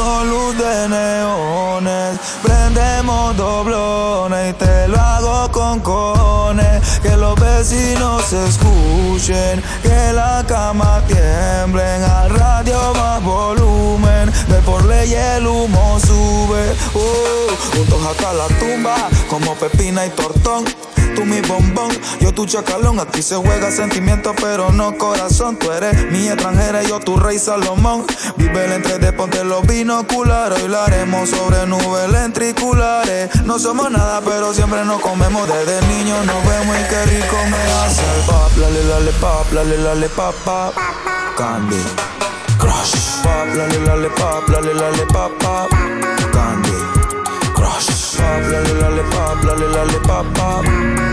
con luz de neones. Prendemos doblones y te lo hago con cojones. Que los vecinos escuchen, que la cama tiemblen. Al radio más volumen, de por ley el humo sube. Juntos hasta la tumba, como Pepina y Tortón. Tú mi bombón, yo tu chacalón. Aquí se juega sentimiento pero no corazón. Tú eres mi extranjera y yo tu rey Salomón. Vive el entre de ponte los binoculares. Hoy la haremos sobre nubes lentriculares. No somos nada pero siempre nos comemos. Desde niños nos vemos y qué rico me hace el pop. Lale lale pop, lale lale pop pop. Candy Crush. Pop, lale lale pop, lale lale pop pop. Candy Crush. Pop, lale lale pop, lale lale pop pop.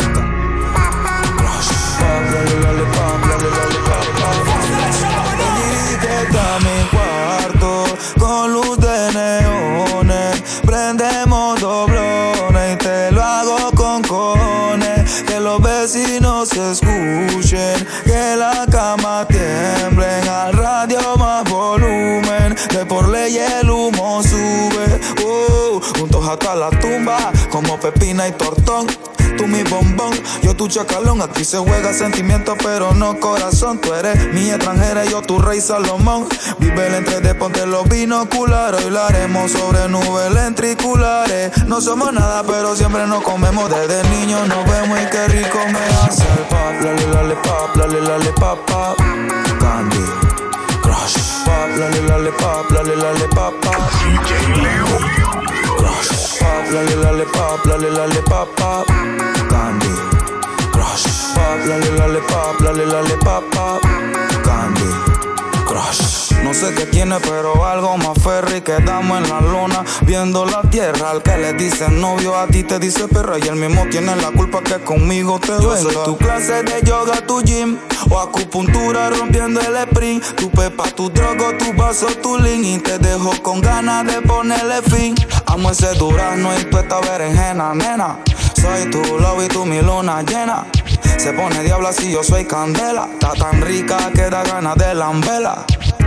Crush. Pop, lale lale pop, lale lale pop pop. Dirigete a mi cuarto con luz de neones. Prendemos doblones y te lo hago con cojones. Que los vecinos escuchen, que la cama tiemblen. Al radio más volumen, de por ley el humo sube. Juntos hasta la tumba, como Pepina y Tortón. Tú mi bombón, yo tu chacalón. Aquí se juega sentimiento pero no corazón. Tú eres mi extranjera y yo tu rey Salomón. Vive el entre de ponte los binoculares. Hoy la haremos sobre nubes lentriculares. No somos nada pero siempre nos comemos. Desde niños nos vemos y qué rico me hace el pop. Lale lale pop, lale lale pop pop. Candy Crush. Pop, lale lale pop, lale lale pop pop. DJ Leo Crush. Pop, lale lale pop, lale lale pop pop. Candy Crush. Pop, lale lale pop, lale lale pop pop. Candy Crush. No sé qué tiene, pero algo más ferry. Quedamos en la luna, viendo la tierra. Al que le dicen novio, a ti te dice perra. Y él mismo tiene la culpa que conmigo te venga. Yo soy tu clase de yoga, tu gym, o acupuntura rompiendo el sprint. Tu pepa, tu drogo, tu vaso, tu lean. Y te dejo con ganas de ponerle fin. Amo ese durazno y tú esta berenjena, nena. Soy tu love y tú mi luna llena. Se pone diabla si yo soy candela. Está tan rica que da ganas de lambela.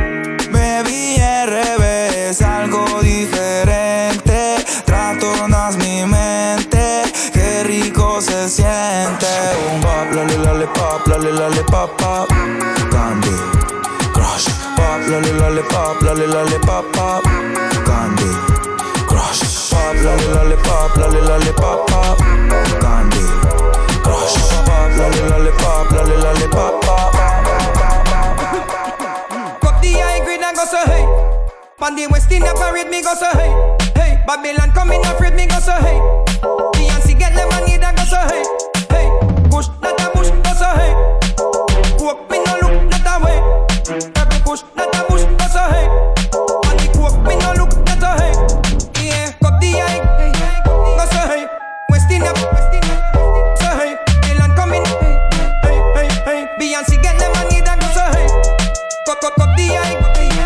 Baby, RB, algo diferente. Trastornas mi mente, qué rico se siente. Un pop, lale lale pop, lale lale pop pop. Candy Crush. Pop, lale lale pop, lale lale pop pop. Candy Crush. Pop, lale lale pop, lale lale pop pop. Candy Crush. Pop, lale lale pop, lale lale pop pop. Go so hey, on the West Indian parade me go so hey, hey. Babylon coming afraid me go so hey. Beyonce get the money that go so hey, hey. Push not a push go so hey. Coke me no look not a way. Every push not a push go so hey. On the coke me no look not a hey. Yeah, cut the eye, go so hey. West Indian so hey. Babylon coming hey, hey, hey, hey. Beyonce get the money that go so hey. Cut the eye.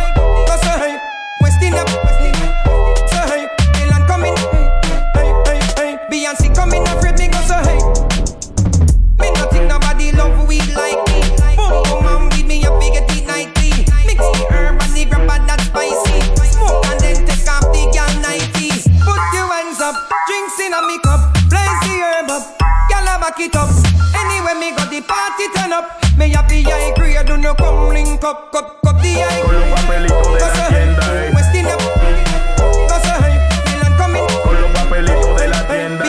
Beyonce coming afraid me go so hey. Me not think nobody love weed like me. Boom boom and weed me up, we get it nightly. Mix the herb and the grab and that spicy. Smoke and then take off the gal 90s. Put your hands up, drinks in a me cup. Blaze the herb up, gal back it up. Anyway me got the party turn up. Me happy I agree, I do no come link up. Cut the eye. Con los papelitos de la tienda, eh. West Indian. Go so hey. Milan coming. Con los papelitos de la tienda,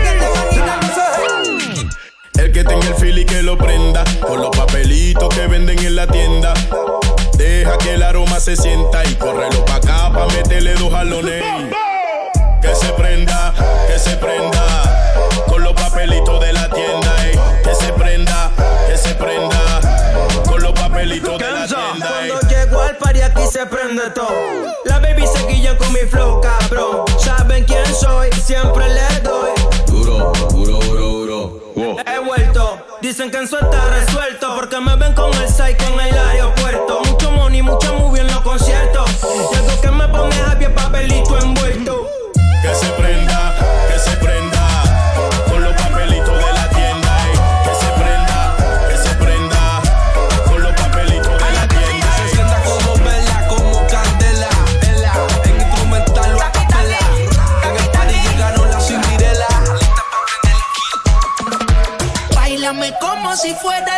el que tenga el feel y que lo prenda, con los papelitos que venden en la tienda. Deja que el aroma se sienta y córrelo pa' acá pa' meterle 2 jalones. Que se prenda, con los papelitos de la tienda. Que se prenda, con los papelitos de la tienda. Cuando llego al party aquí se prende todo. La baby se guilla con mi flow, cabrón. Saben quién soy, siempre les doy. Duro. Wow. He vuelto, dicen que en su está resuelto. Porque me ven con el psycho en el aeropuerto. Mucho money, mucha movie en los conciertos. Y algo que me pone happy es papelito envuelto. Que se prenda, con los papelitos de la tienda. Que se prenda, con los papelitos de la tienda. Se sienta como vela, como candela. En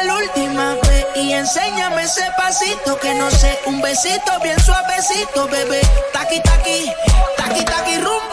la última vez y enséñame ese pasito que no sé, un besito bien suavecito, bebé. Taqui, taqui, taqui, taqui, rumba.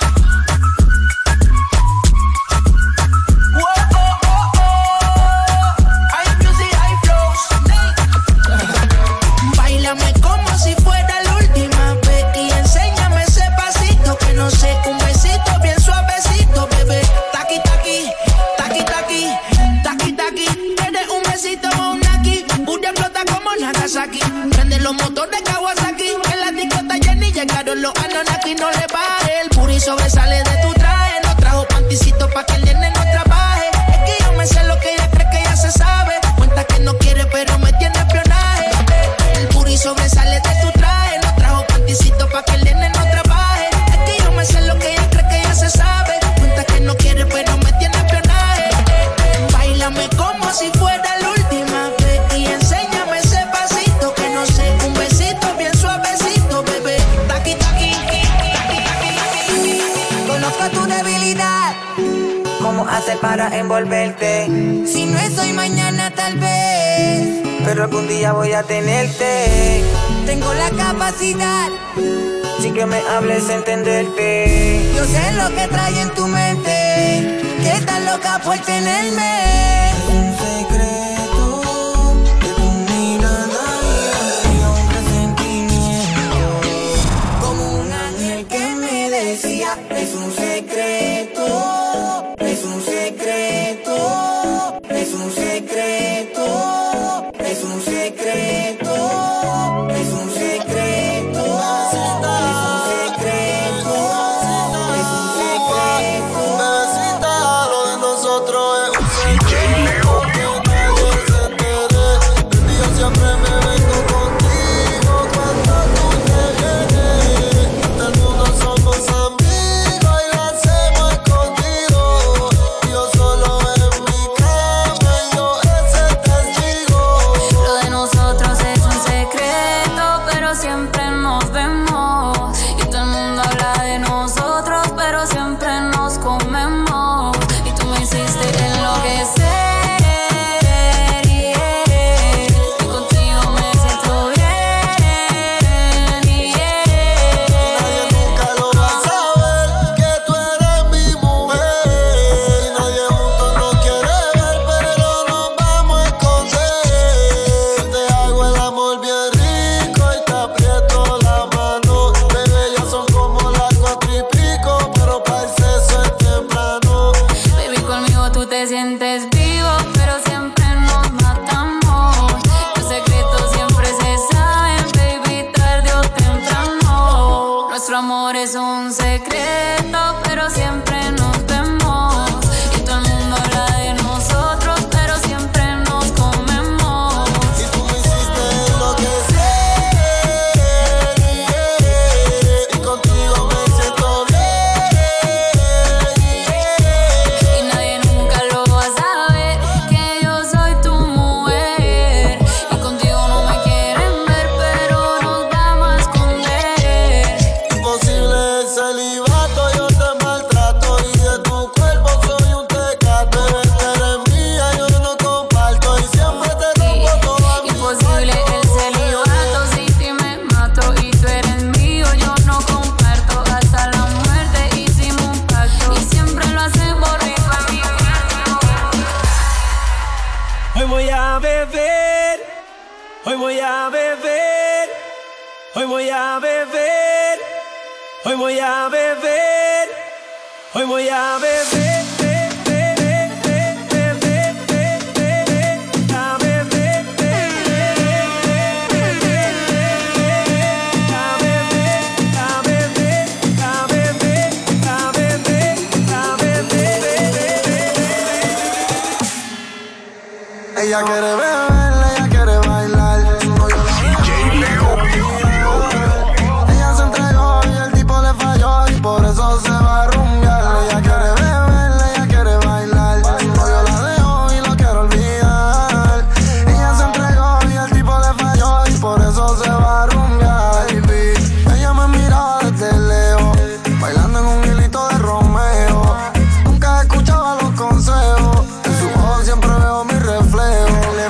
Báilame como si fuera la última vez y enséñame ese pasito que no sé, un besito bien suavecito, bebé. Taqui, taqui, taqui, taqui, taqui, taqui. Tienes un besito o un aquí, booty explota como Nagasaki. Prende los motores Kawasaki, en la discota Jenny llegaron los Anunnaki. No le baje, el booty sobresale de tu traje. No trajo panticito pa' que el nene no trabaje. Es que yo me sé lo que ella cree que ya se sabe. Cuenta que no quiere pero me tiene espionaje. El booty sobresale de tu traje. No trajo panticito pa' que el nene no trabaje. Es que yo me sé lo que ella cree que ya se sabe. Cuenta que no quiere pero me tiene espionaje. Báilame como si fuera la última vez y enséñame ese pasito que no sé, un besito bien suavecito, bebé. Taqui, taqui, taqui, taqui, taqui. Conozco tu debilidad. ¿Cómo hacer para envolverte? Si no es hoy, mañana tal vez. Pero algún día voy a tenerte. Tengo la capacidad. Sin que me hables, entenderte. Yo sé lo que trae en tu mente. Que estás loca por tenerme. Es un secreto de tu mirada y un presentimiento. Como un ángel que me decía. Es un secreto, es un secreto, es un secreto, es un secreto, es un secreto, es un secreto, es un secreto. Bebecita, lo de nosotros es un secreto que nadie se entere. Baby, yo siempre me vengo contigo cuando tú te vienes. Del mundo somos amigos. Yo solo en mi cama y yo ese testigo. Lo de nosotros es un secreto, pero siempre nos vemos. Y todo el mundo habla de nosotros, pero siempre nos comemos. Y tú me hiciste enloquecer, yeah. Y contigo me siento bien, yeah. Nadie nunca lo va a saber que tú eres mi mujer. Y nadie juntos nos quiere ver, pero nos vamos a esconder. Te hago el amor bien rico y te aprieto la mano. Bebé, ya son como las 4:00, pero para el sexo es temprano. Baby, conmigo tú te sientes vivo, pero siempre nos matamos. Los secretos siempre se saben, baby, tarde o temprano. Nuestro amor es un secreto, pero siempre nos vemos. Y todo el mundo habla de nosotros, pero siempre nos comemos. Y tú me hiciste enloquecer, yeah. Y contigo me siento bien, yeah. Y nadie nunca lo va a saber que yo soy tu mujer. Y contigo no me quieren ver, pero nos vamos a esconder. Imposible el celibato, yo te maltrato. Y de tu cuerpo soy un tecato. Bebé, tú eres mía, yo no comparto. Y siempre te rompo toda mi Imposible el celibato, si ti me mato y tú eres mío, yo no comparto. Hasta la muerte hicimos un pacto y siempre lo hacemos rico en mi Hoy voy a beber, hoy voy a beber, hoy voy a beber, hoy voy a beber, hoy voy a beber. Ella quiere beber, ella quiere bailar. Su novio ella se entregó y el tipo le falló y por eso se va a rumbear. Ella quiere beber, ella quiere bailar. Su novio la dejó y lo quiere olvidar. Ella se entregó y el tipo le falló y por eso se va a rumbear. Ella me miraba desde lejos, bailando en un hilito de Romeo. Nunca escuchaba los consejos, en su ojos siempre veo mi reflejo. Le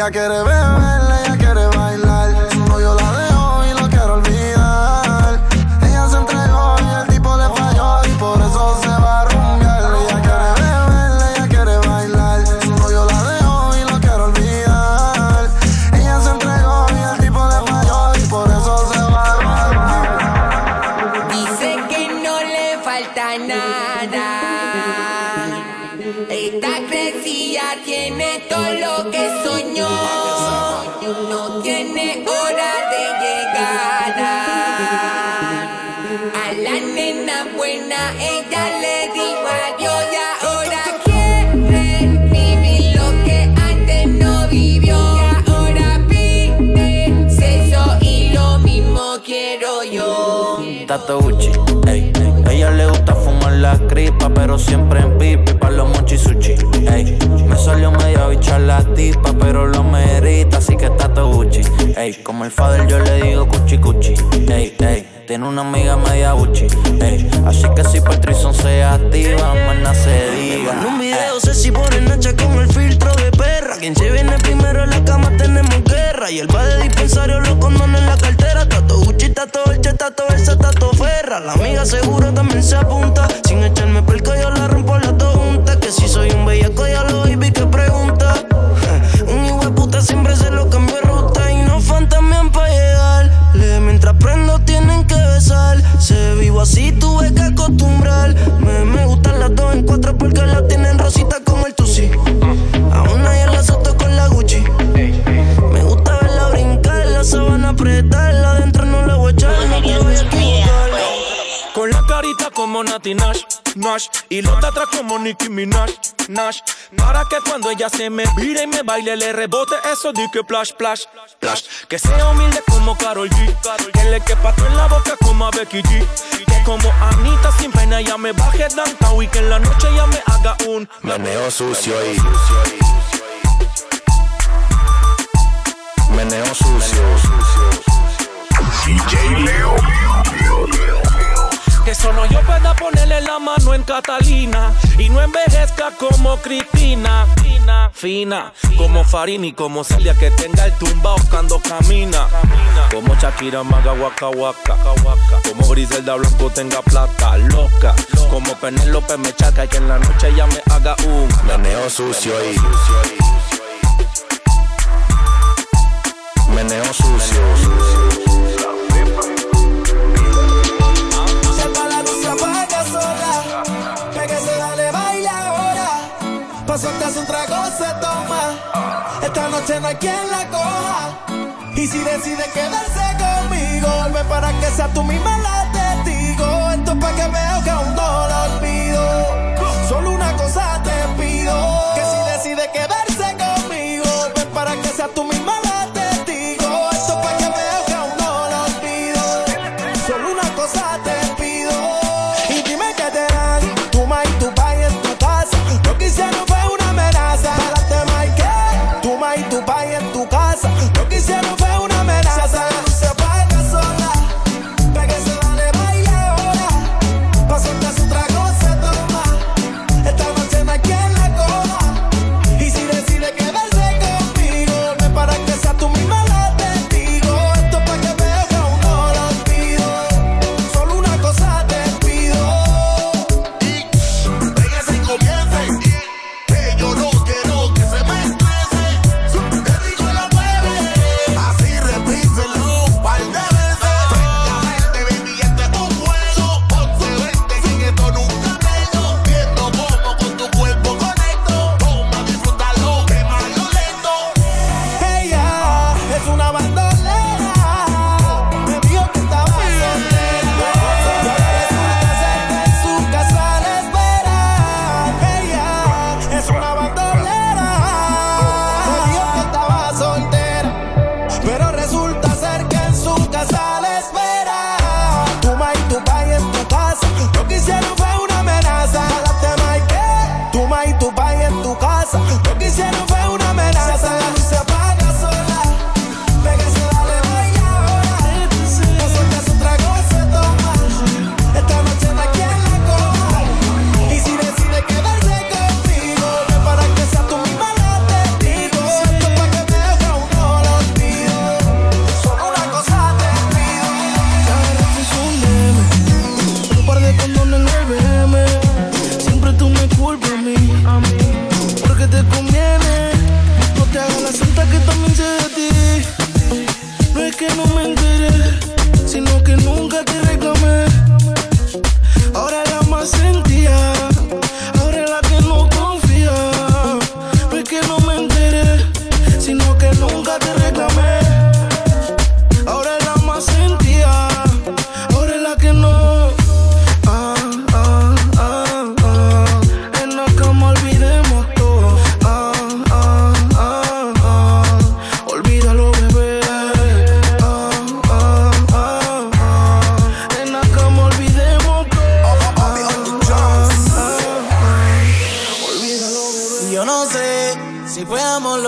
Ella quiere beber, ella quiere bailar. Su novio la dejó y lo quiere olvidar. Ella se entregó y el tipo le falló y por eso se va a rumbear. Ella quiere beber, ella quiere bailar. Su novio la dejó y lo quiere olvidar. Ella se entregó y el tipo le falló y por eso se va a rumbear. Dice que no le falta nada. Esta crecida tiene todo lo que soñó. No tiene hora de llegada. A la nena buena ella le dijo adiós y ahora quiere vivir lo que antes no vivió. Y ahora pide sexo y lo mismo quiero yo. Tato Gucci, ey. Ella le gusta fumar la cripa, pero siempre en pipi pa' los mochi sushi, ey. Me salió media bicha la tipa, pero lo merita, así que Tato Gucci, ey. Como el father yo le digo cuchi cuchi, ey, ey. Tiene una amiga media Gucci, ey. Así que si por trison se activa, más nada se diga. En un video sé si ponen hacha con el filtro de perra. Quien se viene primero en la cama tenemos guerra. Y el va de dispensario, los condones en la cartera. Tato Gucci, Tato Dolce, Tato Versa, Tato Ferra. La amiga seguro también se apunta. Sin echarme pelco yo la rompo las dos juntas. Que si soy un bellaco ya lo baby que pregunta. Un hijo de puta siempre se lo cambio de ruta. Y no fantamean pa' llegar. Mientras prendo tienen que besar. Se vivo así tuve que acostumbrar. Me gustan las dos en cuatro porque la tienen rosita como el Tusi. A una ya la soto con la Gucci. Me gusta verla brincar, la sábana apretarla. Adentro no la voy a echar, no te voy a equivocar. Con la carita como Nati Nash, Nash. Y los de atrás como Nicki Minaj, Nash. Para que cuando ella se me vire y me baile le rebote eso de que plash, plash, plash. Que sea humilde como Karol G, que le quepa todo en la boca como a Becky G. Que como Anita sin pena ella me baje downtown y que en la noche ella me haga un meneo sucio y meneo sucio. DJ Leo. Que solo yo pueda ponerle la mano en Catalina y no envejezca como Cristina. Fina, como Farini, como Celia que tenga el tumbao cuando camina. Como Shakira maga waka waka. Como Griselda Blanco tenga plata loca. Como Penélope me chaca y que en la noche ella me haga un meneo sucio y meneo sucio. Sueltas un trago se toma. Esta noche no hay quien la coja. Y si decide quedarse conmigo, vuelve para que sea tú misma la testigo. Esto es pa' que veo que aún no lo olvido. Solo una cosa te pido, que si decide quedarse conmigo, vuelve para que sea tú misma la testigo. Esto es pa' que veo que aún no lo olvido. Solo una cosa te pido. Y dime que te dan tu ma y tu pa en tu casa. Lo que hicieron fue y tu pai en tu casa. Lo que hicieron fue una amenaza. No se apaga sola, pa' que se vale baile ahora.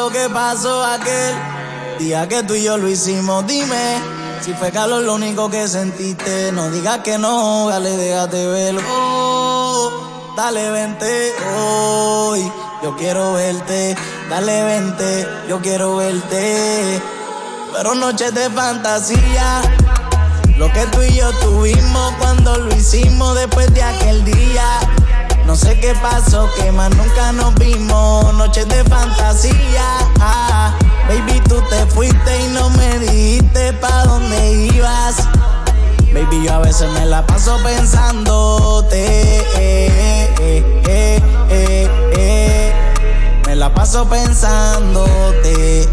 lo que pasó aquel día que tú y yo lo hicimos. Dime si fue calor lo único que sentiste. No digas que no, dale, déjate ver. Oh, dale, vente hoy. Yo quiero verte, dale, vente. Yo quiero verte. Fueron noches de fantasía, lo que tú y yo tuvimos cuando lo hicimos después de aquel día. No sé qué pasó, que más nunca nos vimos. Noches de fantasía, baby, tú te fuiste y no me dijiste pa' dónde ibas. Baby, yo a veces me la paso pensándote. Me la paso pensándote.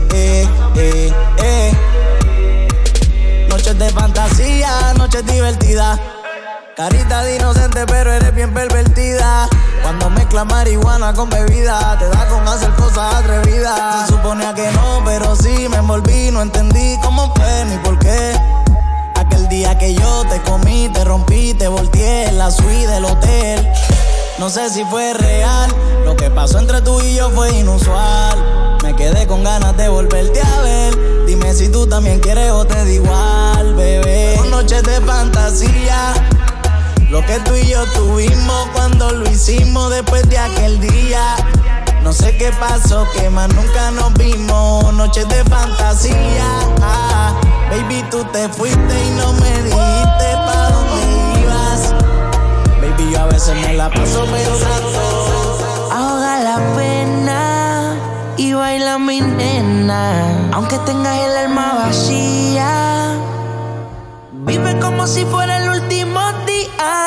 Noches de fantasía, noches divertidas. Carita de inocente, pero eres bien pervertida. Cuando mezclas marihuana con bebida, te da con hacer cosas atrevidas. Se suponía que no, pero sí me envolví. No entendí cómo fue ni por qué. Aquel día que yo te comí, te rompí, te volteé en la suite del hotel. No sé si fue real, lo que pasó entre tú y yo fue inusual. Me quedé con ganas de volverte a ver. Dime si tú también quieres o te da igual, bebé. Noches de fantasía, lo que tú y yo tuvimos cuando lo hicimos después de aquel día. No sé qué pasó, que más nunca nos vimos. Noches de fantasía, baby, tú te fuiste y no me dijiste pa' dónde ibas. Baby, yo a veces me la paso pensando. Ahoga la pena y baila mi nena. Aunque tengas el alma vacía, vive como si fuera el último día.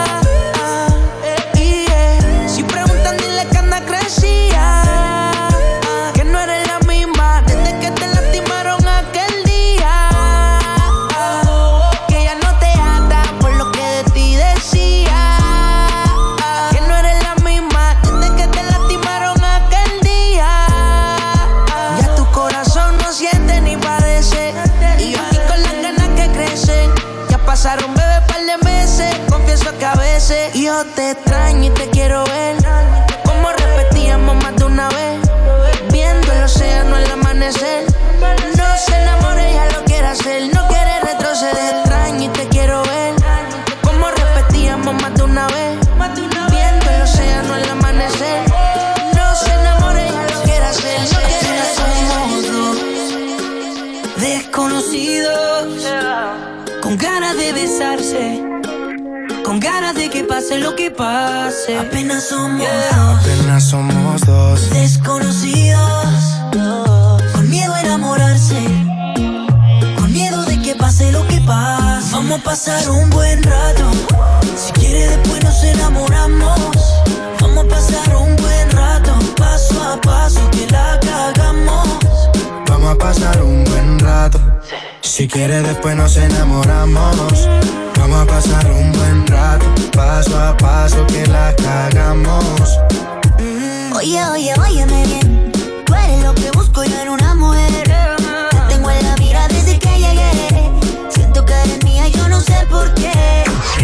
Si preguntan, dile que anda crecía, que no eres la misma desde que te lastimaron aquel día. Que ya no te ata por lo que de ti decía. Que no eres la misma desde que te lastimaron aquel día. Ya tu corazón no siente ni padece, y yo aquí con las ganas que crecen. Ya pasaron, bebé, par de meses. Confieso que a veces yo te extraño y te quiero ver. Como repetíamos más de una vez, viendo el océano al amanecer. No se enamore, ya lo quiere hacer. No quiere retroceder. Te extraño y te quiero ver. Como repetíamos más de una vez, viendo el océano al amanecer. No se enamore, ya lo quiere hacer. No quiere retroceder. Desconocidos, con ganas de besarse, con ganas de que pase lo que pase. Apenas somos dos, apenas somos dos. Desconocidos, con miedo a enamorarse, con miedo de que pase lo que pase. Vamos a pasar un buen rato, si quiere después nos enamoramos. Vamos a pasar un buen rato, paso a paso que la cagamos. Vamos a pasar un buen rato, si quiere después nos enamoramos. Vamos a pasar un buen rato, paso a paso que la cagamos. Oye, óyeme bien, tú eres lo que busco yo en una mujer. Te tengo en la mira desde que llegué. Siento que eres mía, yo no sé por qué.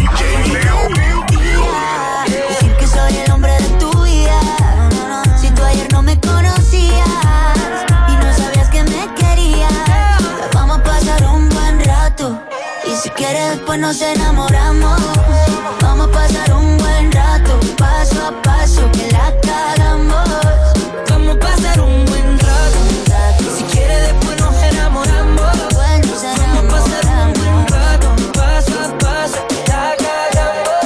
Decir que soy el hombre de tu vida. Si tú ayer no me conocías y no sabías que me querías, vamos a pasar un buen rato, y si quieres después nos enamoramos. Vamos a pasar un buen rato, paso a paso que la cagamos. Vamos a pasar un buen rato, si quieres después nos enamoramos. Vamos a pasar un buen rato, paso a paso que la cagamos.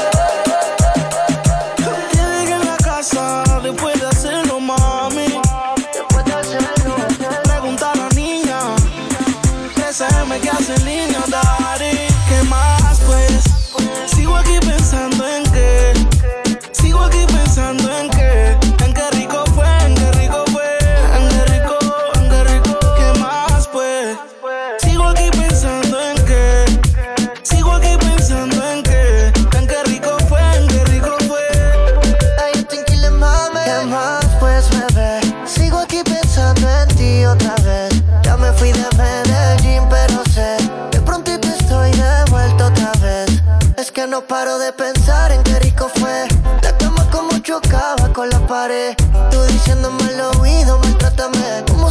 Te dejé en la casa después de hacerlo, mami. Pregunta a la niña, 13M que hace en línea, daddy. ¿Qué más pues? Sigo aquí pensando en qué. Sigo aquí pensando en qué. En qué rico fue, en qué rico fue. En qué rico, en qué rico. ¿Qué más pues? Sigo aquí pensando en qué. Sigo aquí pensando en qué. En qué rico fue, en qué rico fue. Ay, tranquila, mami. ¿Qué más pues, bebé? Sigo aquí pensando en ti otra vez. Ya me fui de Medellín, pero sé que prontito estoy de vuelta otra vez. Es que no paro de pensar en qué rico fue. La cama como chocaba con la pared. Tú diciéndome al oído, maltrátame como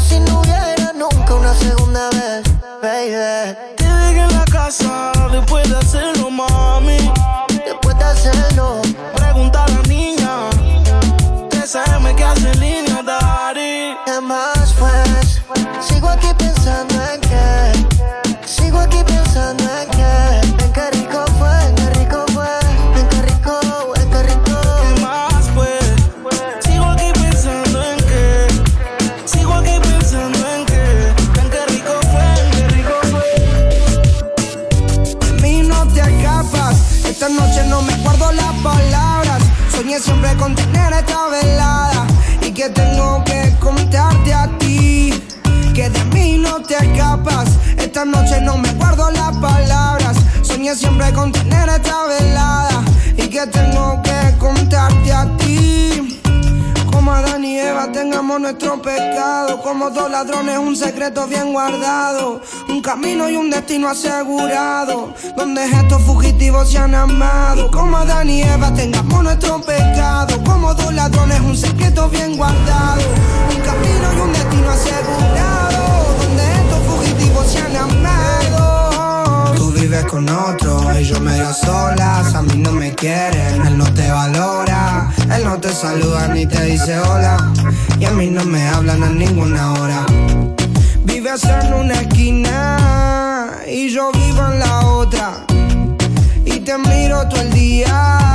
esta velada y que tengo que contarte a ti que de mí no te escapas. Esta noche no me guardo las palabras. Soñé siempre con tener esta velada y que tengo que contarte a ti. Como Adán y Eva tengamos nuestro pecado. Como dos ladrones un secreto bien guardado. Un camino y un destino asegurado, donde estos fugitivos se han amado. Como Adán y Eva tengamos nuestro pecado. Como dos ladrones un secreto bien guardado. Un camino y un destino asegurado, donde estos fugitivos se han amado. Tú vives con otro, ellos medio solas. A mí no me quieren, él no te valora. Él no te saluda ni te dice hola. Y a mí no me hablan a ninguna hora. Vives en una esquina y yo vivo en la otra. Y te miro todo el día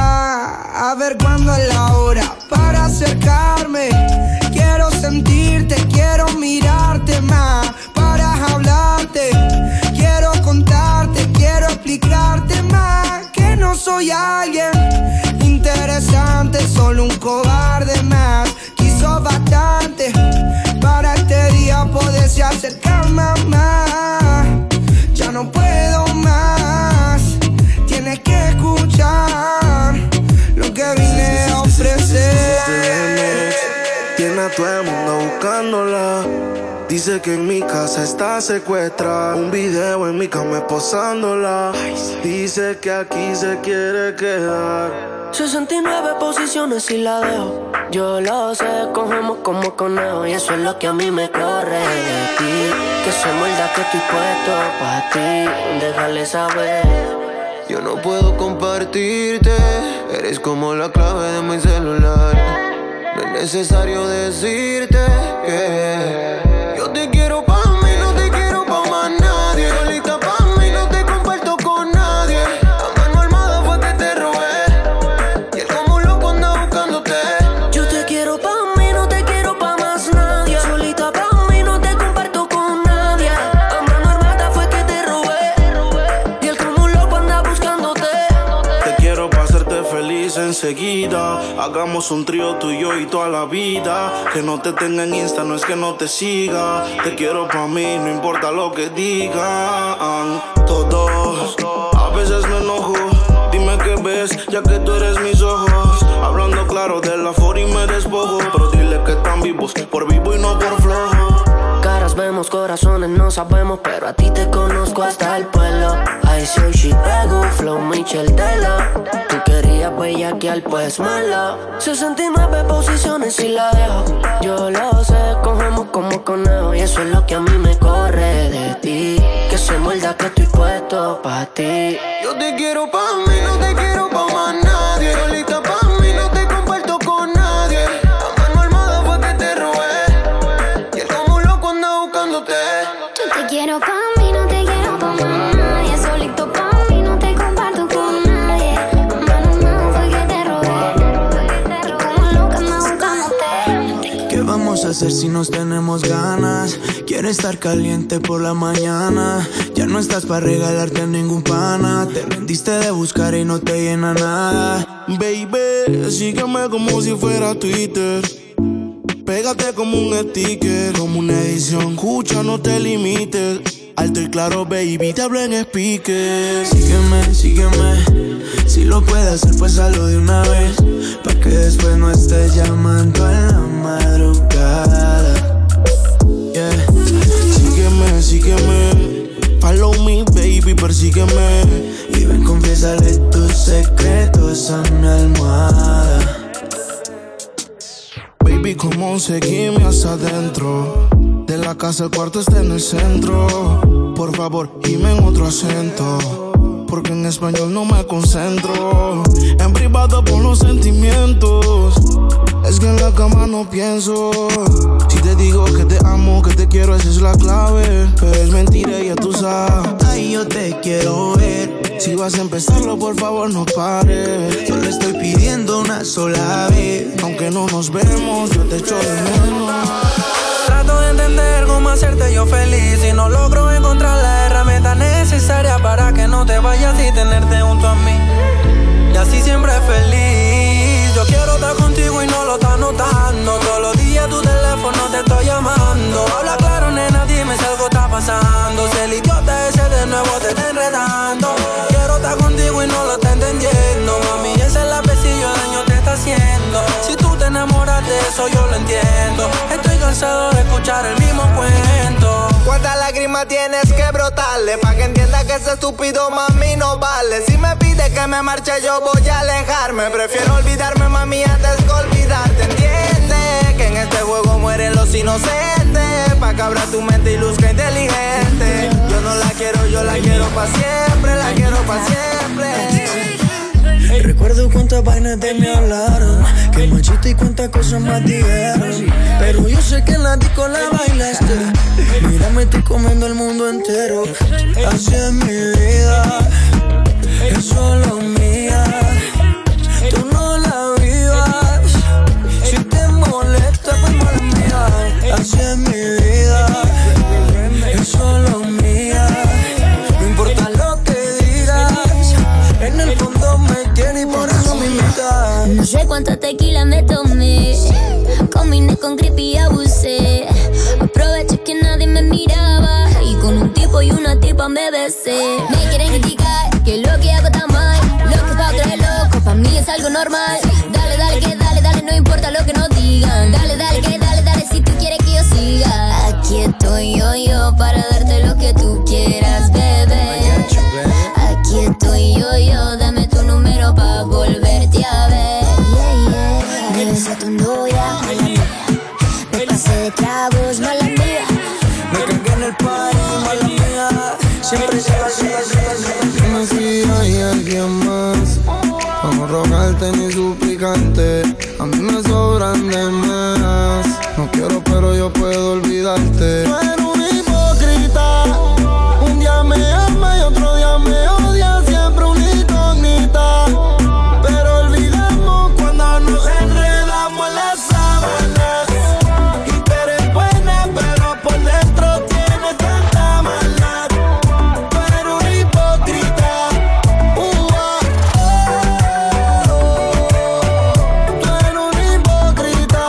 a ver cuándo es la hora para acercarme. Quiero sentirte, quiero mirarte más para hablarte. Quiero contarte, quiero explicarte más que no soy alguien interesante, solo un cobarde más. Quiso bastante para este día poderse acercar más. Ya no puedo más, tienes que escuchar lo que vine a ofrecer. Tiene a todo el mundo buscándola. Dice que en mi casa está secuestrada. Un video en mi cama esposándola. Dice que aquí se quiere quedar. 69 posiciones y la dejo. Yo lo sé, cogemos como conejo. Y eso es lo que a mí me corre de ti. Que soy muerda, que estoy puesto pa' ti. Déjale saber. Yo no puedo compartirte. Eres como la clave de mi celular. No es necesario decirte que yo te quiero pa' mí, no te quiero pa' más nadie. Solita pa' mí, no te comparto con nadie. A mano armada fue que te robé. Y él como un loco anda buscándote. Yo te quiero pa' mí, no te quiero pa' más nadie. Solita pa' mí, no te comparto con nadie. A mano armada fue que te robé. Y él como un loco anda buscándote. Te quiero pa' hacerte feliz enseguida. Hagamos un trío tú y yo y toda la vida. Que no te tenga en Insta, no es que no te siga. Te quiero pa' mí, no importa lo que digan todos. A veces me enojo, dime qué ves, ya que tú eres mis ojos. Hablando claro de la for y me despojo. Pero dile que están vivos, por vivo y no por flojo. Caras vemos, corazones no sabemos, pero a ti te conozco hasta el pueblo. I say she pego, flow Michel Tela. Tú querías bellaquear, pues malo. 69 posiciones y la dejo. Yo lo sé, cogemos como conejo. Y eso es lo que a mí me corre de ti. Que soy muerda, que estoy puesto pa' ti. Yo te quiero pa' mí, no te quiero pa' más nadie. Solita pa' mí, no te comparto con nadie. A mano armada fue que te robé. Y él como un loco anda buscándote. Yo te quiero pa' mí, no te quiero pa' más nadie. Solito pa' mí, no te comparto con nadie. A mano armada fue que te robé. Y como loca anda buscándote. ¿Qué vamos a hacer si nos tenemos ganas? Quiero estar caliente por la mañana. Ya no estás para regalarte a ningún pana. Te vendiste de buscar y no te llena nada. Baby, sígueme como si fuera Twitter. Pégate como un sticker, como una edición. Escucha, no te limites. Alto y claro, baby, te hablo en speaker. Sígueme, sígueme. Si lo puedes hacer, pues hazlo de una vez. Pa' que después no estés llamando a la madrugada. Yeah. Sígueme, sígueme. Follow me, baby, persígueme. Y ven, confiésale tus secretos a mi almohada. Baby, ¿cómo seguirme hasta adentro? De la casa el cuarto está en el centro. Por favor, dime en otro acento, porque en español no me concentro. En privado por los sentimientos. Es que en la cama no pienso. Si te digo que te amo, que te quiero, esa es la clave. Pero es mentira, ya tú sabes. Ay, yo te quiero ver. Si vas a empezarlo, por favor, no pares. Solo estoy pidiendo una sola vez. Aunque no nos vemos, yo te echo de menos. Trato de entender cómo hacerte yo feliz y no logro encontrar la herramienta necesaria para que no te vayas y tenerte junto a mí. Y así siempre feliz. Yo quiero Quiero estar contigo y no lo estás notando. Todos los días tu teléfono te estoy llamando. Habla claro, nena, dime si algo está pasando. Si el idiota ese de nuevo te está enredando. Quiero estar contigo y no lo estás entendiendo. Mami, ese lapecillo daño te está haciendo. Si tú te enamoras de eso, yo lo entiendo. Estoy cansado de escuchar el mismo cuento. ¿Cuántas lágrimas tienes que brotarle? Pa' que entienda que ese estúpido mami no vale. Si me pide que me marche yo voy a alejarme. Prefiero olvidarme mami antes que olvidarte. Entiende que en este juego mueren los inocentes. Pa' que abra tu mente y luzca inteligente. Yo no la quiero, yo la quiero pa' siempre. La quiero pa' siempre. Recuerdo cuántas vainas de me hablaron, que machista y cuántas cosas más dijeron. Pero yo sé que en la disco la bailaste. Mira, me estoy comiendo el mundo entero. Así es mi vida, es solo mía. Tú no la vivas. Si te molesta, pues mala mía. Así es mi vida, es solo mía. No importa lo que digas, en el fondo me quiere y por eso me invita. No sé cuánta tequila me tomé, combiné con creepy y abusé. Aproveché que nadie me miraba y con un tipo y una tipa me besé. Me quieren criticar que lo que hago está mal, lo que pa' creer loco, pa' mí es algo normal. Dale, dale, que dale, dale, no importa lo que nos digan. Dale, dale, que dale, dale, si tú quieres que yo siga. Aquí estoy yo para darte lo que tú quieras, bebé. Aquí estoy yo, dame tu número pa' volverte a ver. Me besé a tu novia, mala mía. Me pasé de tragos, mala mía. Me cagué en el party, mala mía. Siempre se va. Dime si hay alguien más. Vamos a rogarte ni suplicante. A mí me sobran de más. No quiero pero yo puedo olvidarte. No eres un hipócrita. Un día me ama y otro día me odia. Siempre una incógnita. Pero olvidamos cuando nos enredamos en las sábanas. Y tú eres buena pero por dentro tienes tanta maldad. Tú eres un hipócrita. Tú eres un hipócrita.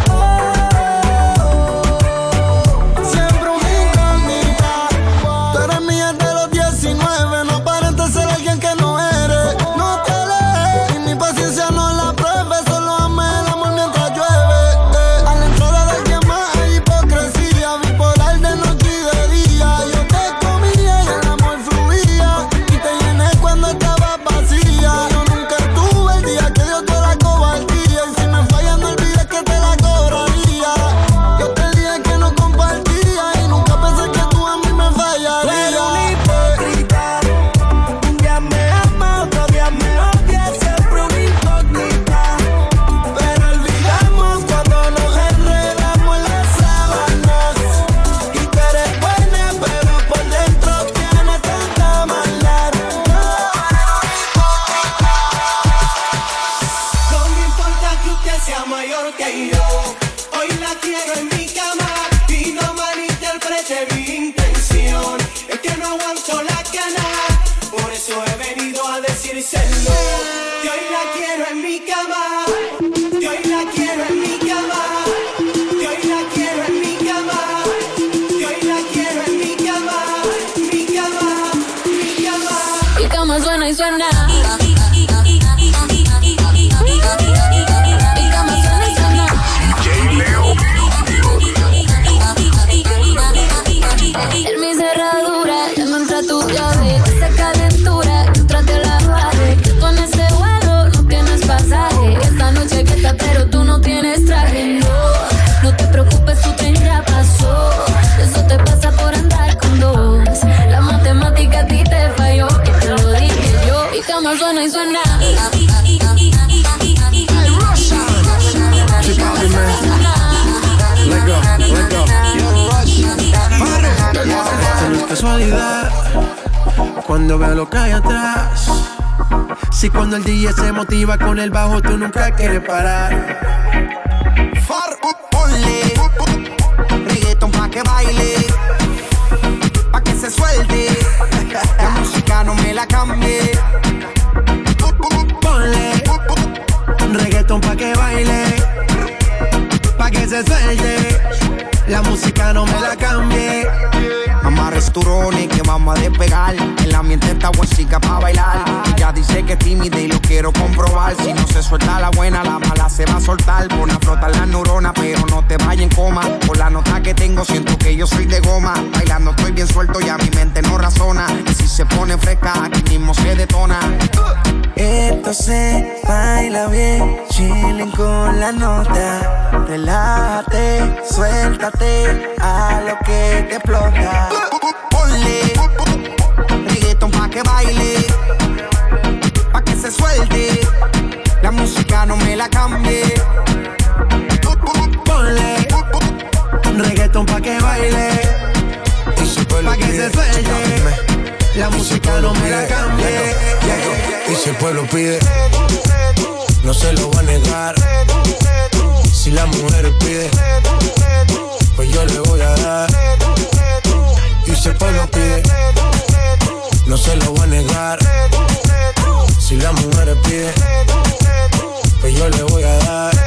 Siempre una incógnita. Tú eres mía de los 19. No aparentes ser alguien que no eres. No te lees y mi paciencia no la pruebes. Solo ame el amor mientras llueve. A la entrada de alguien más hay hipocresía. Bipolar de noche y de día. Yo te comía y el amor fluía. Y te llené cuando estaba vacía. Yo nunca estuve el día que Dios te la cobardía. Y si me fallas no olvides que te la cobraría. Yo te dije que no compartía. Y nunca pensé que tú a mí me fallarías. Tú eres una hipócrita. Un día me ama, otro día me odia. Siempre una incógnita. Pero olvidamos cuando nos enredamos en las sábanas. Y tú eres buena, pero por dentro tienes tanta maldad. No me importa que usted sea mayor que yo. Hoy la quiero en mi cama y no malinterprete mi intención. Es que no aguanto la gana, por eso he venido a decírselo. Que hoy la quiero en mi cama, que hoy la quiero en mi cama, que hoy la quiero en mi cama, que hoy la quiero en mi cama, mi cama, mi cama. Mi cama suena y suena. En mi cerradura, ya no entra tu llave. Esa calentura, entra de la base. Tú en este vuelo no tienes pasaje. Esta noche fiesta, pero tú no tienes traje. No te preocupes, tu tren ya pasó. Eso te pasa por andar con dos. La matemática a ti te falló. Y te lo dije yo. Mi cama suena y suena. No es casualidad cuando veo lo que hay atrás. Si cuando el DJ se motiva con el bajo, tú nunca quieres parar. Ponle reggaeton pa' que baile, pa' que se suelte. La música no me la cambie. Ponle reggaeton pa' que baile. cinturones que vamos a despegar. El ambiente está buenica para bailar. Ella dice que es tímida y lo quiero comprobar. Si no se suelta la buena, la mala se va a soltar. Pon a flotar las neuronas, pero no te vayas en coma. Por la nota que tengo siento que yo soy de goma. Bailando estoy bien suelto y a mi mente no razona. Y si se pone fresca, aquí mismo se detona. Esto se baila bien, chilling con la nota. Relájate, suéltate a lo que te explota. Ponle reggaeton pa' que baile, pa' que se suelte. La música no me la cambie. Ponle reggaeton pa' que baile, pa' que se suelte. La música no me la cambie. Y si el pueblo pide, no se lo va a negar. Si la mujer pide, pues yo le voy a dar. Y si el pueblo pide, no se lo va a negar. Si la mujer pide, pues yo le voy a dar.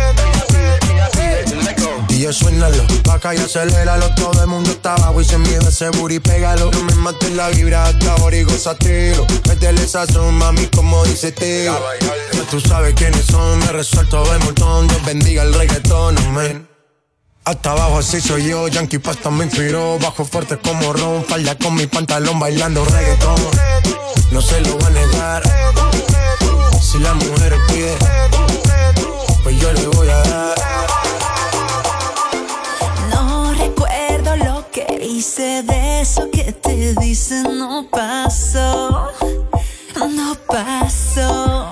Y yo suénalo, vaca y aceléralo. Todo el mundo está abajo y se mide ese booty, pégalo. No me mates la vibra hasta ahora y gózatelo. Métele sazón, mami, como dice Teo. Ya tú sabes quiénes son, me resuelto de montón. Dios bendiga el reggaetón, amén. Hasta abajo así soy yo, Yankee Pasta me inspiró. Bajo fuerte como Ron, falda con mi pantalón bailando reggaetón. No se lo va a negar. Si la mujer pide, pues yo le voy a dar. Hice de eso que te dicen no pasó, no pasó.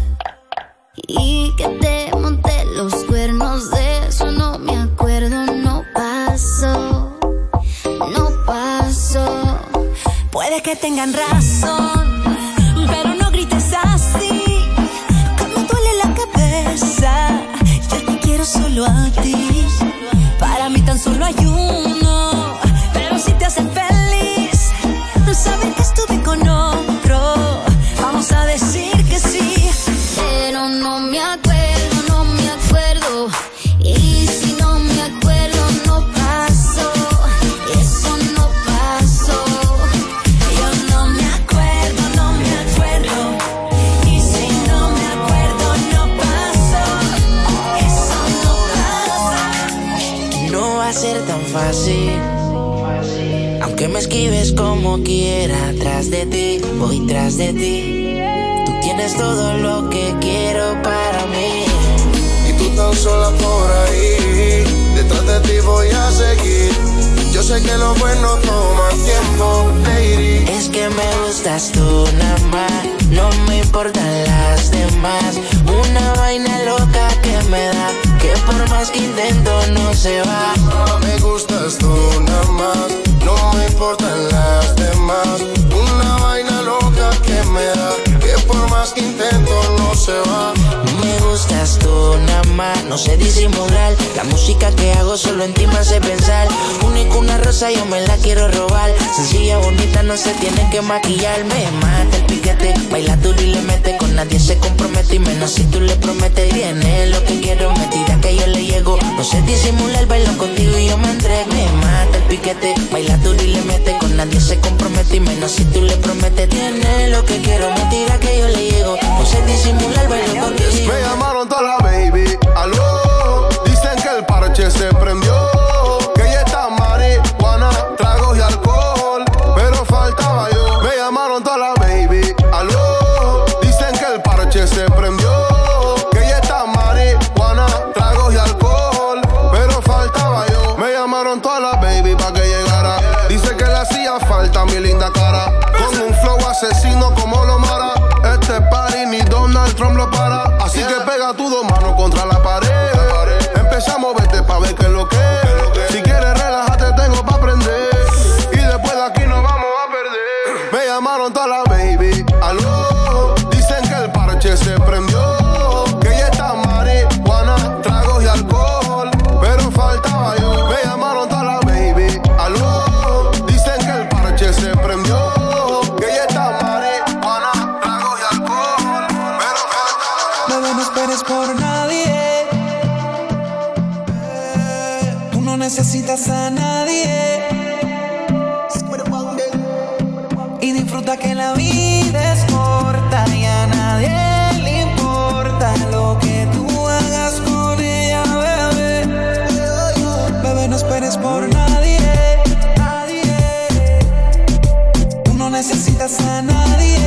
Y que te monté los cuernos, de eso no me acuerdo, no pasó, no pasó. Puede que tengan razón, pero no grites así, que me duele la cabeza. Yo te quiero solo a ti, para mí tan solo hay uno. Si te hace feliz saber que estuve con otro, vamos a decir que sí. Pero no me acuerdo, no me acuerdo. Y si no me acuerdo, no pasó. Eso no pasó. Yo no me acuerdo, no me acuerdo. Y si no me acuerdo, no pasó. Eso no pasa. No va a ser tan fácil. Aunque me esquives como quiera, tras de ti, voy tras de ti. Tú tienes todo lo que quiero para mí. Y tú tan sola por ahí, detrás de ti voy a seguir. Yo sé que lo bueno toma tiempo, lady. Es que me gustas tú nada más, no me importan las demás. Una vaina loca que me da, que por más que intento no se va. Me gustas tú nada más, no me importan las demás. Una vaina loca que me da, que por más que intento no se va. Me gustas tú nada más, no sé disimular. La música que hago solo en ti me hace pensar. Único una rosa yo me la quiero robar. Sencilla, bonita, no se tiene que maquillar. Me mata el piquete, baila duro y le mete. Con nadie se compromete y menos si tú le prometes. Tiene lo que quiero, me tira que yo le llego. No sé disimular, bailo contigo y yo me entrego. Me mata el piquete, baila duro y le mete. Con nadie se compromete y menos si tú le prometes. Tiene lo que quiero, me tira que yo le llego. No sé disimular, bailo contigo. Me llamaron toda la baby, aló. Dicen que el parche se prendió, que ya está marihuana, tragos y alcohol, pero faltaba yo. Me llamaron toda la baby, aló. Dicen que el parche se prendió, que ya está marihuana, tragos y alcohol, pero faltaba yo. Me llamaron toda la baby pa' que llegara. Dice que le hacía falta mi linda cara, con un flow asesino como lo Mara. Este party ni Donald Trump lo para. Así que pega tus dos manos contra la pared. Empezamos a verte pa' ver qué es lo que es. Si quieres relájate, tengo pa' aprender. Y después de aquí nos vamos a perder. Me llamaron toda la baby, aló. Dicen que el parche se prendió, que ya está marihuana, tragos y alcohol, pero faltaba yo. Me llamaron toda la baby, aló. Dicen que el parche se prendió, que ya está marihuana, tragos y alcohol, pero faltaba yo. Bebé, no esperes por nadie. cuenta que la vida es corta y a nadie le importa lo que tú hagas con ella, bebé. Bebé, no esperes por nadie, nadie. Tú no necesitas a nadie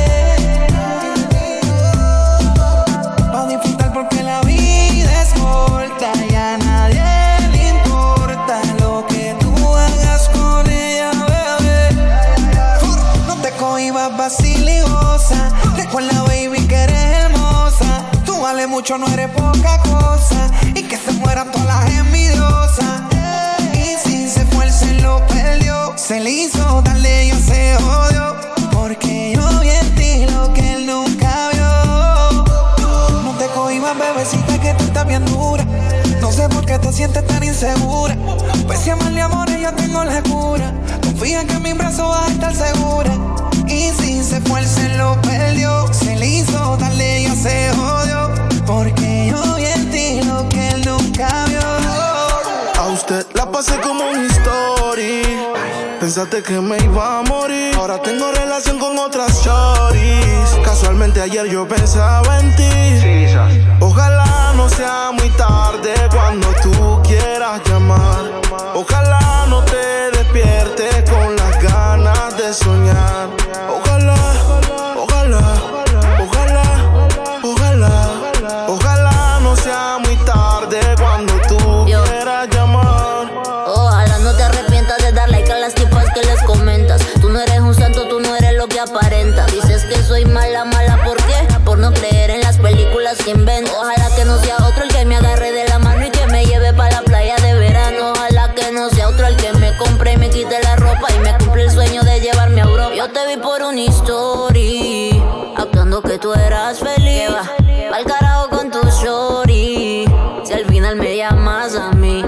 para disfrutar, porque la vida es corta y a nadie le importa lo que tú hagas con ella, bebé. No te cohibas, vacila y goza. Recuerda, baby, que eres hermosa. Tú vales mucho, no eres poca cosa. Y que se mueran todas las envidiosas. Y si se fue, él se lo perdió. Se le hizo tarde, yo se jodió. Porque yo vi en ti lo que él nunca vio. No te cohibas, bebecita, que tú estás bien dura. No sé por qué te sientes tan insegura. Pues si amarle amores, yo tengo la cura. Confía que en mi brazo vas a estar segura. Y si se fue, él se lo perdió. Se le hizo tarde, ya se jodió. Porque yo vi en ti lo que él nunca vio. A usted la pasé como un story. Pensaste que me iba a morir. Ahora tengo relación con otras shorties. Casualmente ayer yo pensaba en ti. Ojalá no sea muy tarde cuando tú quieras llamar. Ojalá no te despiertes con las ganas de soñar. Ojalá, ojalá, ojalá, ojalá, ojalá no sea muy tarde cuando tú quieras llamar. Ojalá no te arrepientas de dar like a las tipas que les comentas. Tú no eres un santo, tú no eres lo que aparenta. Dices que soy mala, mala, ¿por qué? Por no creer en las películas que inventas. Ojalá que no sea otro el que me agarre de la mano y que me lleve para la playa de verano. Ojalá que no sea otro el que me compre y me quite la ropa y me cumple el sueño de llevarme a Europa. Yo te vi por una story, actuando que tú eras feliz. Pa'l carajo con tu shorty, si al final me llamas a mí.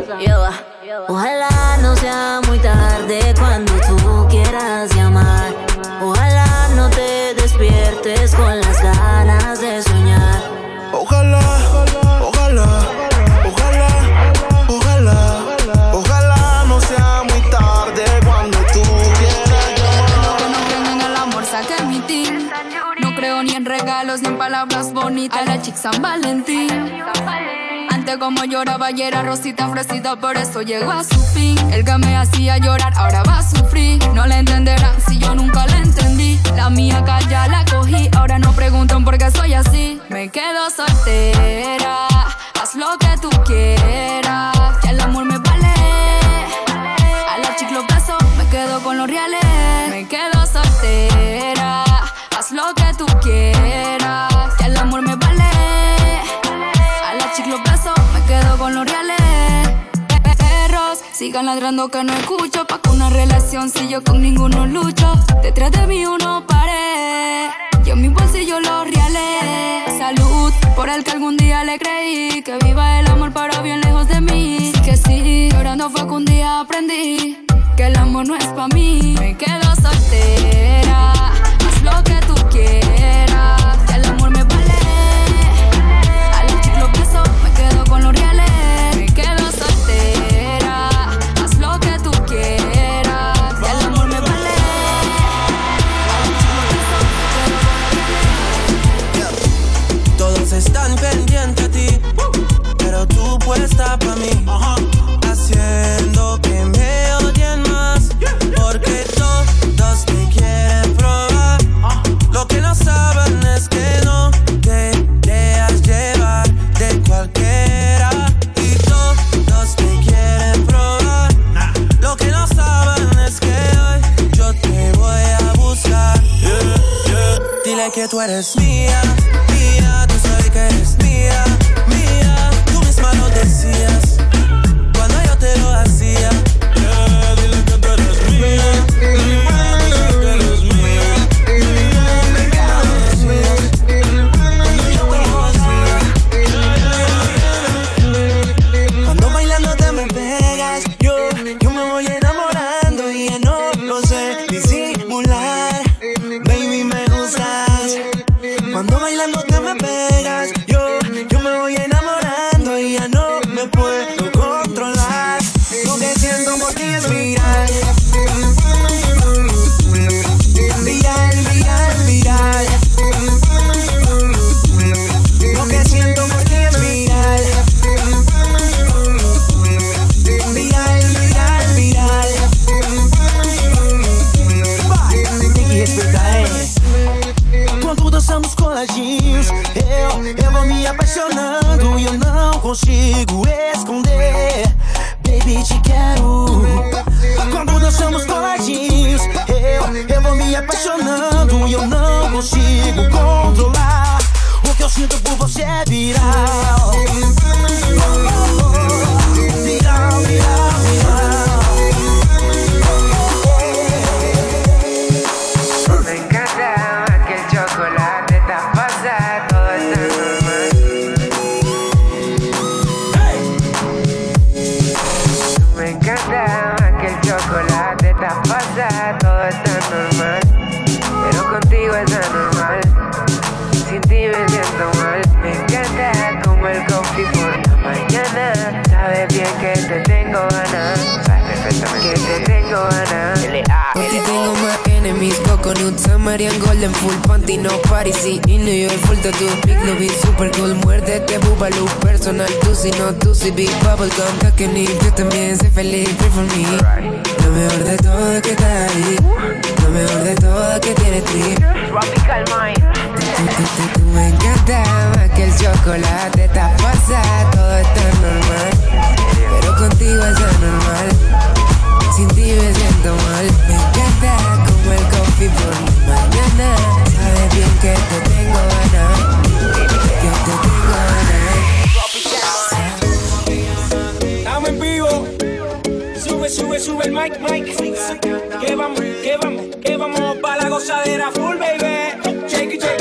Ojalá no sea muy tarde cuando tú quieras llamar. Ojalá no te despiertes con las ganas de soñar. Ojalá, ojalá, ojalá, ojalá, ojalá no sea muy tarde cuando tú quieras llamar. Que no creen en el amor, saque mi team. No creo ni en regalos ni en palabras bonitas. A la chick San Valentín. Antes como lloraba y era rosita fresita, por eso llegó a su fin. El que me hacía llorar ahora va a sufrir. No le entenderán si yo nunca la entendí. La mía acá ya la cogí, ahora no preguntan por qué soy así. Me quedo soltera, haz lo que tú quieras, que el amor me vale. A la chick los besos, me quedo con los reales. Me quedo soltera, haz lo que tú quieras, que el amor me vale. A la chick los besos, me quedo con los reales. Perros, sigan ladrando que no escucho. Pa' que una relación si yo con ninguno lucho. Detrás de mí uno paré, yo en mi bolsillo los reales. Salud, por el que algún día le creí. Que viva el amor pero bien lejos de mí. Sí que sí, llorando fue que un día aprendí que el amor no es pa' mí. Me quedo soltera, haz lo que tú quieras, que el amor me vale. A la chick los besos, me quedo con los reales. Me quedo soltera, haz lo que tú quieras, que el amor me vale. A la chick los besos, me quedo con los reales. Todos están pendientes a ti, pero tú puesta pa' mí, haciendo que me odien más, porque todos te quieren probar. Lo que no saben es que no te dejas llevar de cualquiera, y todos te quieren probar. Lo que no saben es que hoy yo te voy a buscar. Dile que tú eres mía, mía, tú sabes que eres mía, mía. Tú misma lo decías cuando yo te lo hacía. Dile que tú eres mía, mía, tú sabes que eres mía, mía. Cuando bailando te me pegas, yo me voy enamorando y ya no lo sé disimular. Baby, me gustas. Cuando bailando te me apaixonando e eu não consigo esconder. Baby, te quero. Quando dançamos coladinhos, eu vou me apaixonando e eu não consigo controlar. O que eu sinto por você é viral. Viral, viral, viral. Me encanta que el chocolate está pasado, todo está normal. Me encanta que el chocolate está pasado, todo está normal. Pero contigo es anormal. Sin ti me siento mal. Me encanta como el coffee por la mañana. Sabes bien que te tengo ganas. Sabes perfectamente que te tengo ganas. Por ti tengo más enemies. Coconut, Samarian, Golden, full panty, no party. Y New York, full tattoo. Big Louis, super cool. Muérdete, Boobaloo. Personal, tú si no, tú si big bubblegum. Kakeni, yo también soy feliz. Pray for me. Lo mejor de todo es que estás ahí. Lo mejor de todo es que tienes trip. Tropical mind. Tú me encantaba que el chocolate está pasado, todo está normal. Pero contigo es anormal. Sin ti me siento mal. Me encanta como el coffee por la mañana. Sabes bien que te tengo ganas. Que te tengo ganas. Estamos en vivo. Sube el mic. Que vamos pa' la gozadera full, baby. Shake it.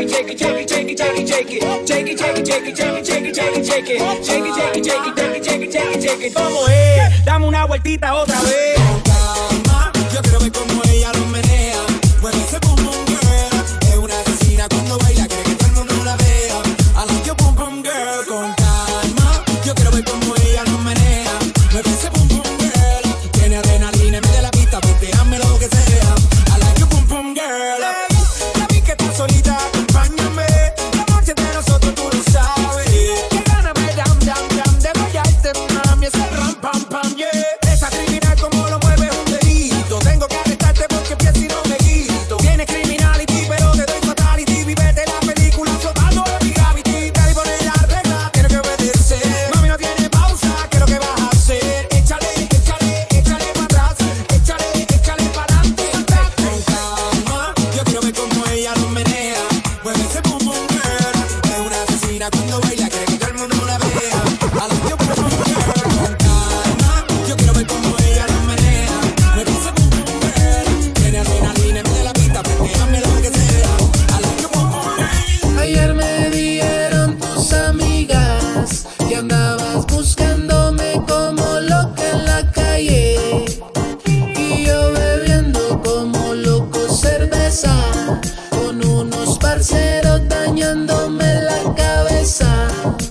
¿Cómo es? Dame una vueltita otra vez. Yo quiero ver cómo ella lo menea. Mueve ese pum pum girl. Es una asesina cuando baila, quiere que todo el mundo la vea. I like your pum pum girl. Con calma. Yo quiero ver cómo ella lo menea. Mueve ese pum pum girl. Tiene adrenalina en medio de la pista, ponteame lo que sea. I like your pum pum girl. Ya vi que estás solita, acompáñame. La noche de nosotros tú lo sabes. Que gana me dam de bailarte, mami. Ese ram pam pam, yeah. Esa criminal como lo mueve es un delito. Tengo que arrestarte porque pienso y no me quito. Tienes criminality, pero te doy fatality. Vivete la película flotando en mi gravity. Te voy a poner la regla, tienes que obedecer. Mami, no tiene pausa, ¿qué es lo que vas a hacer? Échale para atrás. Échale para adelante. Con calma, yo quiero ver cómo ella lo menea. Mueve ese pum pum girl. Es una asesina cuando baila, quiere que todo el mundo la vea. A la yo pum pum girl. Con calma, yo quiero ver cómo ella lo menea. Mueve ese pum pum girl. Tiene adrenalina en medio de la pista, ponteame lo que sea. A la yo pum pum girl. Ayer me dieron tus amigas que andabas buscándome como loca en la calle. Y yo bebiendo como loco cerveza con unos parceros dañándome la cabeza.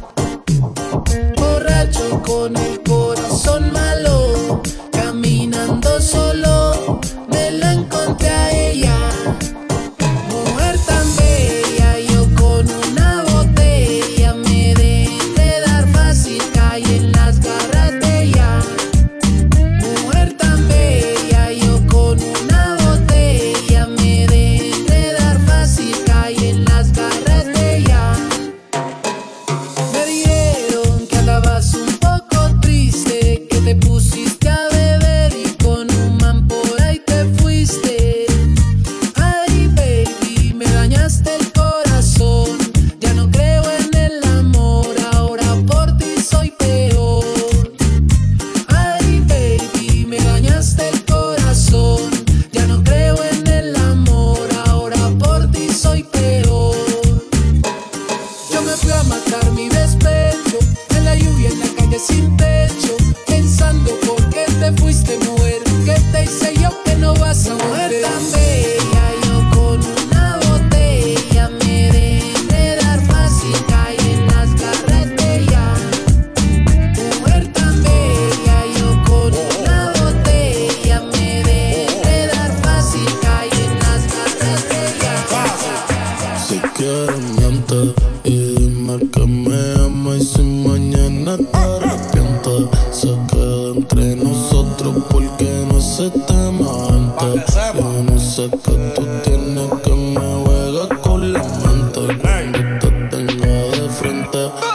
Borracho con el corazón malo, caminando solo, me la encontré a ella. Mujer tan bella, yo con una botella me dejé dar fácil, caí en las garras de ella. Mujer tan bella, yo con una botella me dejé dar fácil, caí en las garras de ella. Me dijeron que andabas un poco triste, que te pusiste a beber y con un man por ahí te fuiste. Ay, baby, me dañaste el corazón. Ya no creo en el amor, ahora por ti soy peor. Ay, baby, me dañaste el corazón. Ya no creo en el amor, ahora por ti soy peor. Yo me fui a matar mi despecho, en la lluvia, en la calle sin techo, pensando por qué te fuiste, mujer. ¿Qué te hice yo que no vas a volver? Tan bella, yo con una botella me dejé dar fácil, caí en las garras de ella. Mujer tan bella, yo con una botella me dejé dar fácil, caí en las garras de ella. Si quieres miente y dime que me ama y si mañana te arrepientes. Se queda entre nosotros porque no es tema antes. Yo no sé qué tú tienes que me juegas con la mente. Cuando te tenga de frente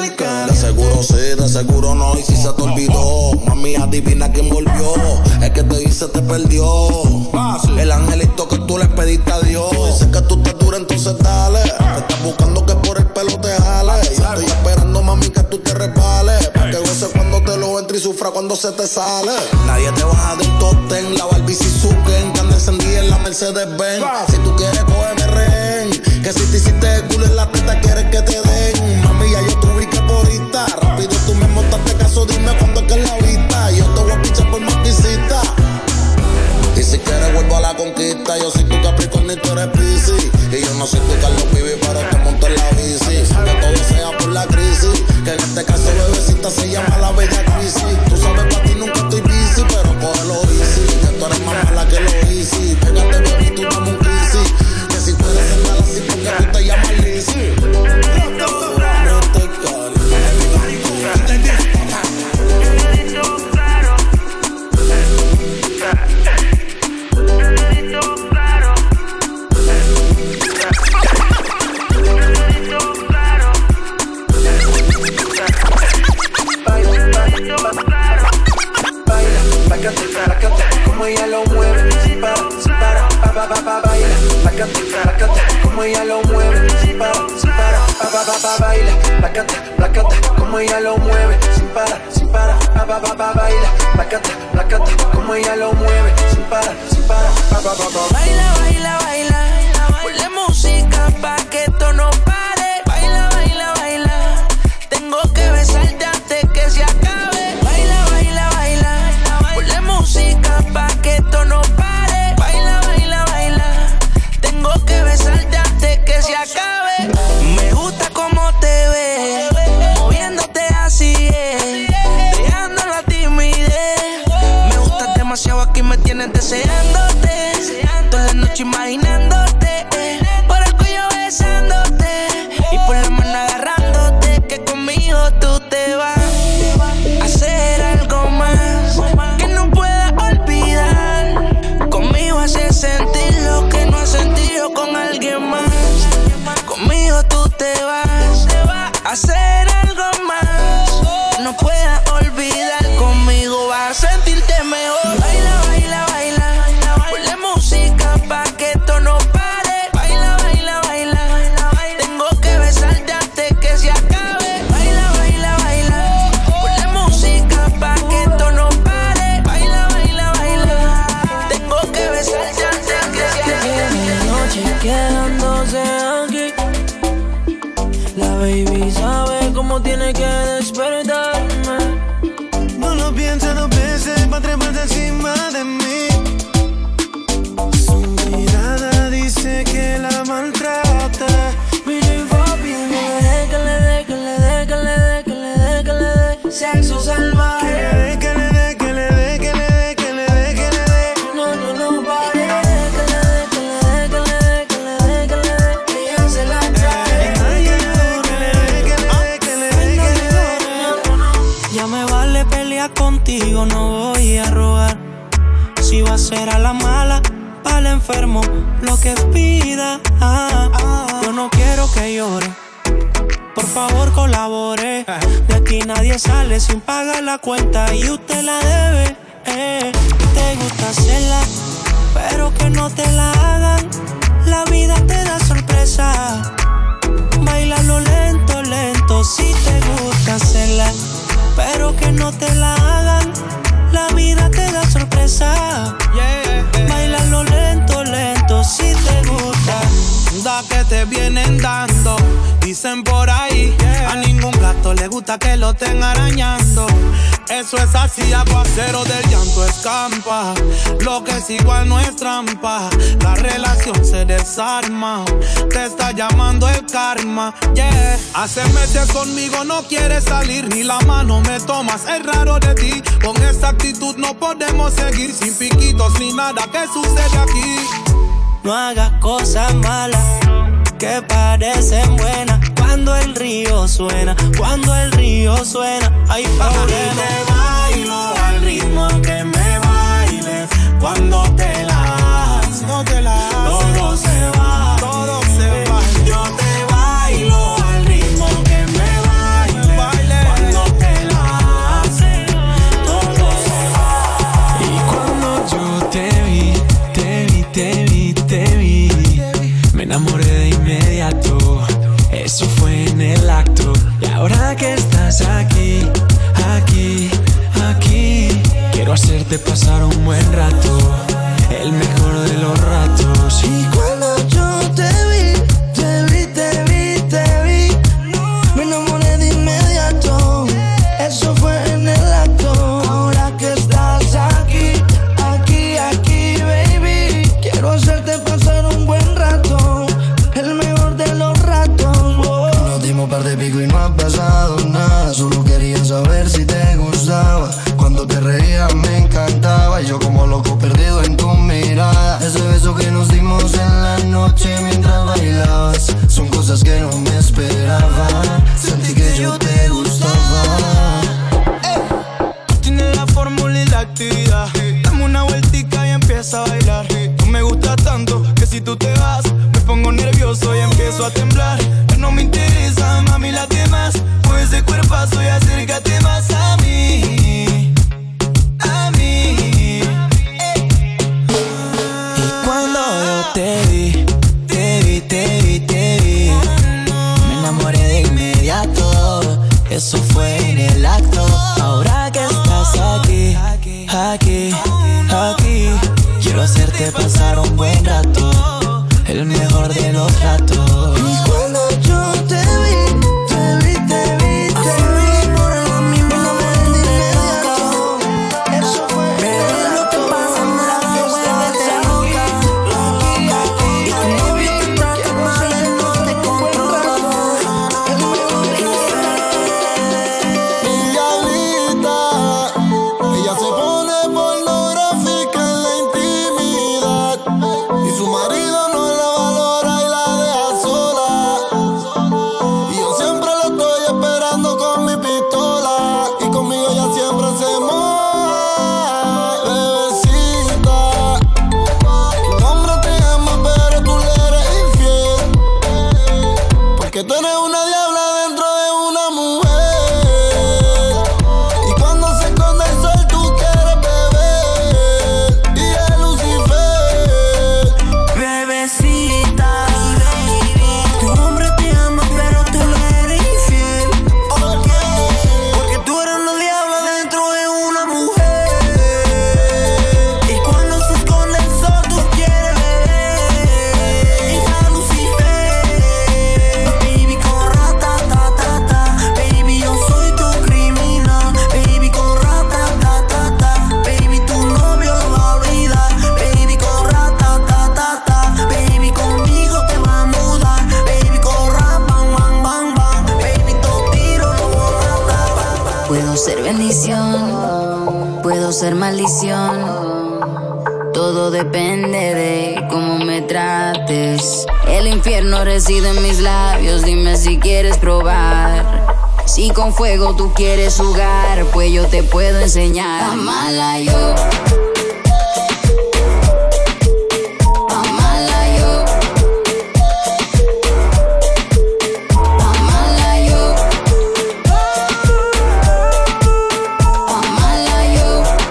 De seguro sí, de seguro no. Y si se te olvidó, mami, adivina quién volvió. Es que te hice, te perdió. El angelito que tú le pediste a Dios. Dice que tú te dura, entonces dale. Te estás buscando que por el pelo te jale. Y estoy esperando, mami, que tú te resbales. Pa' que goce cuando te lo entre y sufra cuando se te sale. Nadie te baja del top ten. La Barbie Suzuki, que anda encendida en la Mercedes-Benz. Si tú quieres, cógeme rehén. Que si te hiciste el culo en la teta, quieres que te den. Mami, ya yo te ubiqué por Insta. Rápido tú me montaste caso, dime cuándo es que es la vista. Yo te voy a pichar por más visita. Y si quieres vuelvo a la conquista. Yo soy tu Capricornio y tú eres Piscis. Y yo no soy tu Carlos Pibi, pero te monto en la bici. Que todo sea por la crisis. Que en este caso bebecita se llama la bella crisis. Tú sabes, para ti nunca estoy busy, pero cógelo easy. Que tú eres más mala que lo easy. Pégate baby, tú dame un crisis. Que si tú eres el mal así, porque tú te llamas Lizzy. Como ella lo mueve, sin para, baila. Placata, como ella lo mueve, sin para, baila. Placata, como ella lo mueve, sin para, baila. Placata, como ella lo mueve, sin para, Baila, ponle música pa' que esto no pare. Baila, tengo que besarte antes que se acabe. Baila, ponle música pa' que esto no pare. Baila, tengo que besarte antes que se acabe. Me gusta cómo te ves, moviéndote así, dejando la timidez. Me gustas demasiado, aquí me tienes deseándote. Toda la noche imaginándote, por el cuello besándote y por la mano agarrándote. Que conmigo tú te vas a hacer algo más que no puedas olvidar. Conmigo haces sentir lo que no has sentido con alguien más. Conmigo tú te vas a hacer algo más que no puedas olvidar. Conmigo vas a sentirte mejor. Baila, ponle música pa' que esto no pare. Baila, tengo que besarte antes que se acabe. Baila, ponle música pa' que esto no pare. Baila, tengo que besarte antes que se acabe. Tiene noche quedándose aquí. La baby sabe cómo tiene que despertarme. No lo pienses dos veces pa' treparse encima de mí. Su mirada dice que la maltrata. Mire, papi, no deje que le dé, que le dé, que le dé, que le dé, que le dé sexo salvaje. Que le dé, que le dé, que le dé, que le dé, que le dé. No pare. Que le dé, que le dé, que le dé, que le dé, que le dé. Ella se la trae. Que le dé, que le dé, que le dé, que le dé. Ya me vale pelear contigo, no voy a rogar. Si va a ser a la mala, al enfermo, lo que pida. Yo no quiero que llore, por favor colabore. De aquí nadie sale sin pagar la cuenta y usted la debe. Te gusta hacerla, pero que no te la hagan. La vida te da sorpresa. Bailalo lento, si te gusta hacerla, pero que no te la hagan. La vida te da sorpresa. Bailalo lento, si te gusta. Da que te vienen dando, dicen por ahí. A ningún gato le gusta que lo estén arañando. Eso es así, aguacero del llanto escampa. Lo que es igual no es trampa. La relación se desarma. Te está llamando el karma, Hace meses conmigo no quieres salir, ni la mano me tomas, es raro de ti. Con esta actitud no podemos seguir, sin piquitos ni nada que sucede aquí. No hagas cosas malas que parecen buenas. Cuando el río suena, hay problemas. Te bailo al ritmo que me bailes. Cuando te la haces, todo se va. Yo te bailo al ritmo que me bailes. Ahora que estás aquí, aquí, aquí, quiero hacerte pasar un buen rato, el mejor de los ratos. Y cuando yo te vi, me enamoré de inmediato. Eso fue en el acto. Ahora que estás aquí, aquí, aquí, baby, quiero hacerte pasar un buen rato, el mejor de los ratos. Oh. Nos dimos par de pico y no ha pasado nada. Solo quería saber si te gustaba. Cuando te reías me encantaba. Y yo como loco perdido en tu mirada. Ese beso que nos dimos en la noche mientras bailabas, son cosas que no me esperaba. Sentí que yo te gustaba. Tienes la fórmula y la actividad. Dame una vueltica y empieza a bailar. Tú me gusta tanto que si tú te vas me pongo nervioso y empiezo a temblar. Ya no me interesa, mami, la que más. Mueve ese cuerpazo y acércate más a mí. A mí. Y cuando yo te vi, me enamoré de inmediato. Eso fue en el acto. Ahora que estás aquí, aquí, aquí, quiero hacerte pasar un buen rato, el mejor de los ratos. Y cuando yo te vi, por la misma vez de inmediato. Eso fue en el acto. Ahora que estás aquí, aquí, y tu novio te trata mal, no te controla. El mejor de los Mi diablita, ella se pone pornográfica en la intimidad y su marido no la valora y la deja sola. Y yo siempre la estoy esperando con mi pistola y conmigo ella siempre se moja. Bebecita, tu hombre te ama pero tú le eres infiel, porque tú eres una diabla dentro de una mujer. Y cuando se esconde el sol tú quieres beber y es Lucifer. Bebecita, tu hombre te ama pero tú le eres infiel. Porque tú eres una diabla dentro de una mujer. Y cuando se esconde el sol tú quieres beber y es Lucifer. Baby con rata-ta-ta-ta, baby yo soy tu criminal. Baby con rata-ta-ta-ta, baby tu novio lo va a olvidar. Baby con rata-ta-ta-ta, baby conmigo te va a mudar. Baby con rap-bang-bang-bang-bang, baby todo tiro lo voy a matar. Puedo ser bendición, puedo ser maldición. Todo depende de cómo me trates. El infierno reside en mis labios, dime si quieres probar. Si con fuego tú quieres jugar, pues yo te puedo enseñar. Amala yo. Amala yo. Amala yo. Amala yo.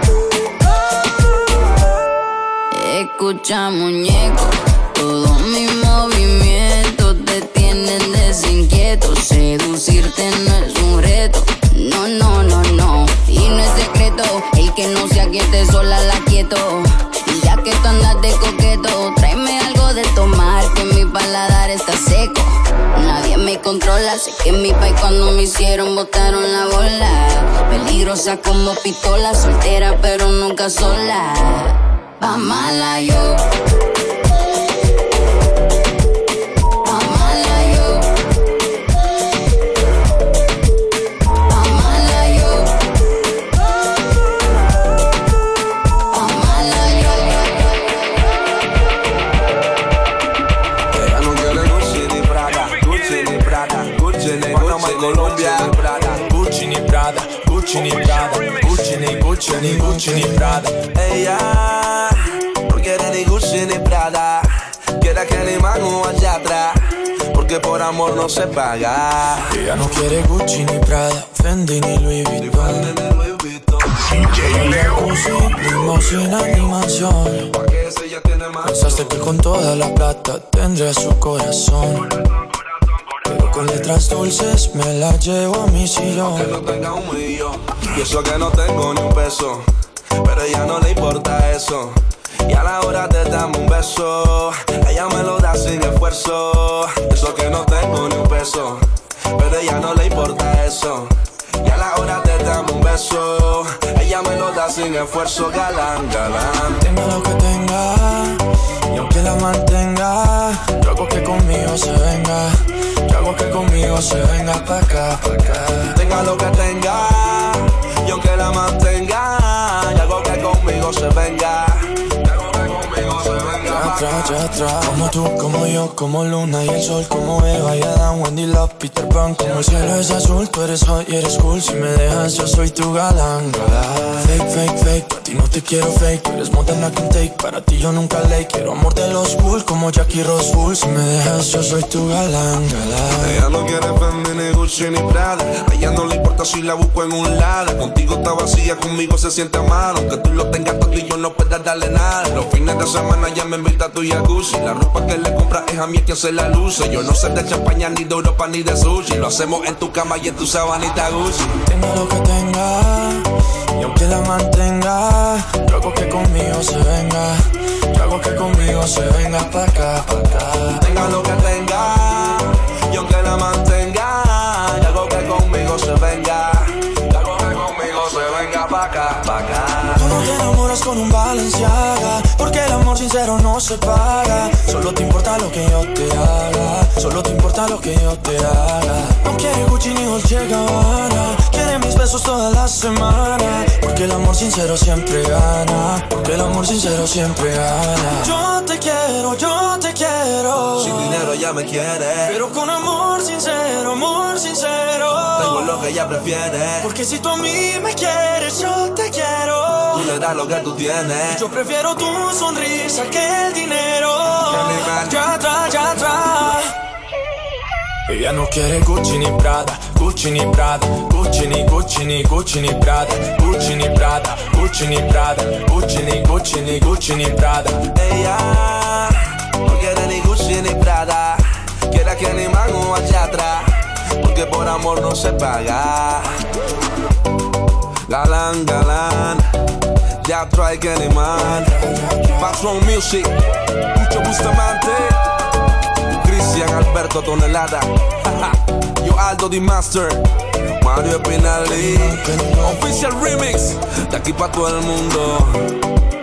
Escucha, muñeco, todos mis movimientos te tienen desinquieto. Seducirte no es un reto, no, no, no, no. Y no es secreto, el que no se aquiete sola la quieto. Ya que tú andas de coqueto, tráeme algo de tomar, que mi paladar está seco. Nadie me controla, sé que en mi país cuando me hicieron botaron la bola. Peligrosa como pistola, soltera pero nunca sola. Pa' mala yo. Pa' mala yo. Pa' mala yo. Pa' mala yo. Ella no quiere Gucci ni Prada, Gucci ni Prada, Gucci ni Colombia, Gucci ni Prada, Gucci ni Prada, Gucci ni Prada. Ella no quiere ni Gucci ni Prada, quiere que ni mano allá atrás, porque por amor no se paga. Ella no quiere Gucci ni Prada, Fendi ni Louis Vuitton. Sin animación. Pensaste que con toda la plata tendría su corazón, pero con letras dulces me la llevo a mi sillón. Que no tenga un millón, y eso que no tengo ni un peso, pero a ella no le importa eso. Y a la hora te damos un beso, ella me lo da sin esfuerzo. Eso que no tengo ni un peso, pero a ella no le importa eso. Y a la hora te damos un beso, ella me lo da sin esfuerzo. Galán, galán. Tenga lo que tenga, y aunque la mantenga, yo hago que conmigo se venga. Yo hago que conmigo se venga pa' acá, pa' acá. Tenga lo que tenga, y aunque la mantenga, yo hago que conmigo se venga. Como tú, como yo, como Luna y el sol, como Eva y Adán, Wendy Love, Peter Pan. Como el cielo es azul, tú eres hot y eres cool. Si me dejas, yo soy tu galán, galán. Fake, fake, fake, pa' ti no te quiero fake. Tú eres more than I can take, para ti yo nunca late. Quiero amor de los cool, como Jackie Rose Bull. Si me dejas, yo soy tu galán, galán. Ella no quiere Fendi, ni Gucci, ni Prada. A ella no le importa si la busco en un lado. Contigo está vacía, conmigo se siente mal. Aunque tú lo tengas todo y yo no pueda darle nada. Los fines de semana ya me invita a tu jacuzzi. La ropa que le compras es a mí quien se la luce. Yo no sé de champaña, ni de Europa, ni de sushi. Lo hacemos en tu cama y en tu sabanita Gucci. Tenga lo que tenga, y aunque la mantenga, yo hago que conmigo se venga. Yo hago que conmigo se venga pa' acá, pa' acá. Tenga lo que tenga, y aunque la mantenga, yo hago que conmigo se venga. Yo hago que conmigo se venga pa' acá, pa' acá. Tú no te enamoras con un Balenciaga, porque el amor sincero no se paga. Solo te importa lo que yo te haga, solo te importa lo que yo te haga. No quiere Gucci ni Dolce Gabbana, quiere mis besos toda la semana. Porque el amor sincero siempre gana, porque el amor sincero siempre gana. Yo te quiero, yo te quiero. Sin dinero ya me quiere, pero con amor sincero, amor sincero. tengo lo que ella prefiere. Porque si tú a mí me quieres, yo te quiero. Tú le das lo que tú tienes. Yo prefiero tu sonrisa que el dinero. Ya atrás, ya atrás. Ella no quiere Gucci ni Prada, Gucci ni Prada, Gucci ni Gucci ni Gucci ni Prada, Gucci ni Prada, Gucci ni Prada, Gucci ni Gucci ni Gucci ni Prada. Ella no quiere ni Gucci ni Prada, quiere que ni mango allá atrás, porque por amor no se paga. Galán, galán, ya trae que ni man. Background Music, mucho Bustamante, Cristian Alberto Tonelada, yo Aldo Di Master, Mario Pinali, Official Remix, de aquí pa' todo el mundo.